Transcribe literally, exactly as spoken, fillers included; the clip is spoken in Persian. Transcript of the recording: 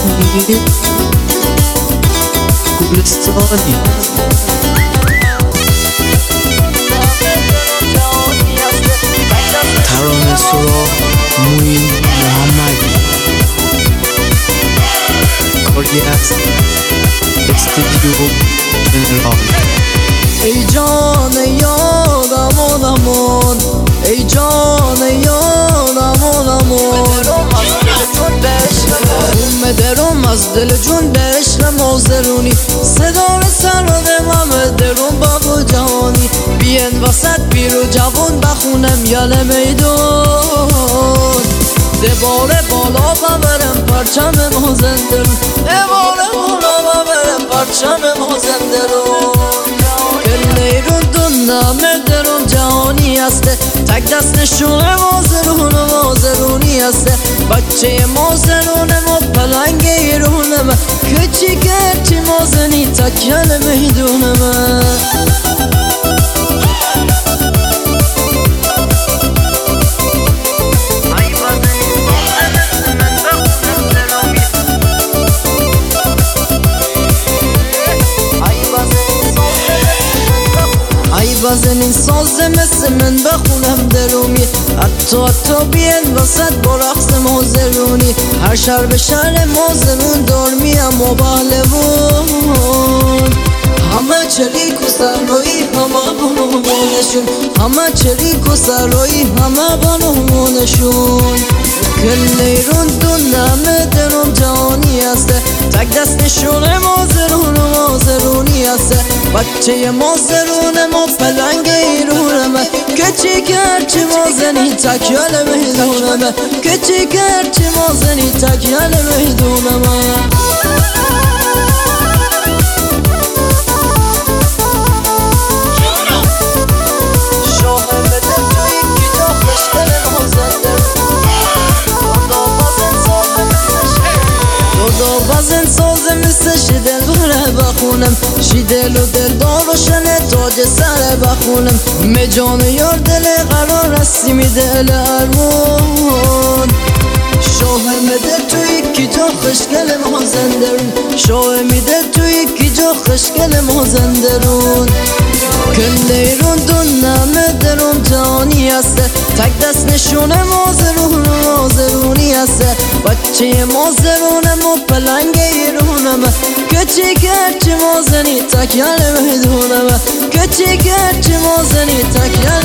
جهانی گلستانی ترانه سرا موین محمدی کاری از استودیو جنرال. ای جان یادم آدمان، ای جان یادم آدمان، اومده روم از دل جون به عشق مازرونی، صدا سرد همه درون بابو جهانی، بیان وسط پیرو جوان بخونم یل میدون، دباره بالا ببرم پرچم مازندرون، دباره بالا ببرم پرچم مازندرون. کلیرون دونم درون جهانی هسته، تک دست نشونه مازرون مازرونی هسته، بچه مازرونه ما پلنگ ایرونم، کچی گرچی مازنی تکیل میدونم. بزن این سازه مثل من بخونم درومی، حتی حتی بیان وسط با رقص مازرونی، هر شهر به شهر مازرون دار میم و بهلوون، همه چریک و سرایی همه بانوانشون، همه چریک و سرایی همه بانوانشون. کلیرون دونم درم جهانی هسته، تک دست نشونه مازرون و مازرونی هسته، بچه مازرون ما پلنگ ایرونم، کچی گرچی مازنی تکیل میدونم، کچی گرچی مازنی تکیل میدونم. بازن سازه مثل شیدل بره بخونم، شیدل و دل داروشنه تاج سر بخونم، مجان یار دل قرار هستی می دل ارمون، شاه میده توی کی جا خشگل مازندرون، شاه میده توی کی جا خشگل مازندرون. کلیرون دونم درون جهانی هسته، تک دست نشونه مازرون مازرونی هسته، بچه مازرونم و پلنگ ایرونم، کچی گرچی مازنی تکیل میدونم، کچی گرچی مازنی تکیل